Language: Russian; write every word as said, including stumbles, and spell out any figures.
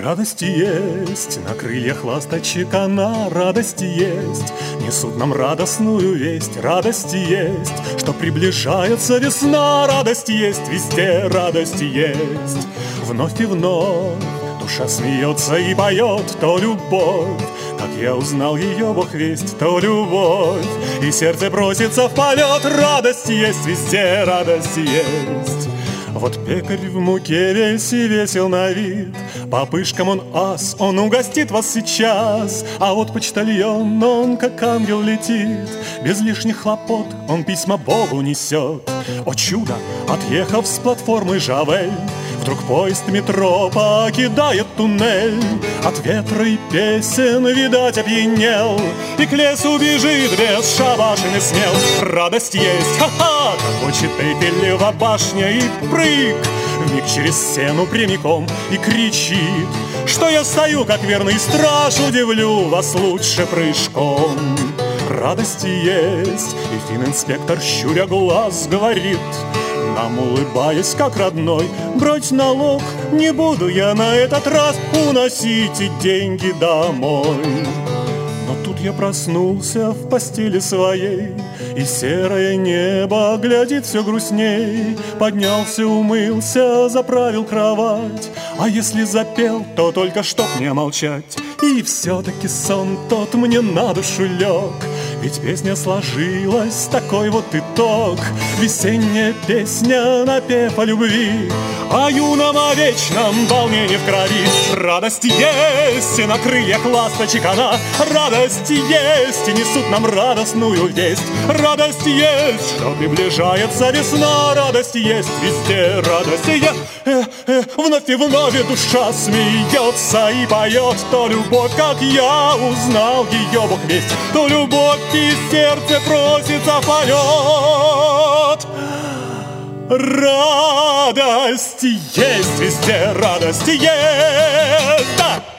Радость есть, на крыльях ласточек она, радость есть. Несут нам радостную весть, радость есть, что приближается весна. Радость есть везде, радость есть. Вновь и вновь душа смеется и поет, то любовь, как я узнал ее, Бог весть, то любовь, и сердце просится в полет. Радость есть везде, радость есть. Вот пекарь в муке весь и весел на вид, по пышкам он ас, он угостит вас сейчас. А вот почтальон, он как ангел летит, без лишних хлопот он письма Богу несет. О чудо, отъехав с платформы Жавель, вдруг поезд метро покидает туннель. От ветра и песен, видать, опьянел, и к лесу бежит без шабашин и смел. Радость есть, ха-ха, как хочет Эйфелева башня, и прыг вмиг через стену прямиком и кричит, что я стою, как верный страж, удивлю вас лучше прыжком. Радость есть, и финн-инспектор, щуря глаз, говорит нам, улыбаясь, как родной: брать налог не буду я на этот раз, уносите деньги домой. Но тут я проснулся в постели своей, и серое небо глядит все грустней. Поднялся, умылся, заправил кровать, а если запел, то только чтоб не молчать. И все-таки сон тот мне на душу лег, ведь песня сложилась, такой вот итог. Весенняя песня, напев о любви, о юном, о вечном волнении в крови. Радость есть, и на крыльях ласточек она, радость есть, и несут нам радостную весть. Радость есть, что приближается весна, радость есть везде, радость есть. Э, э, вновь и вновь душа смеется и поет, то любовь, как я узнал ее, Бог весть, то любовь, и сердце просится в полет. Радость есть везде, радость есть, да!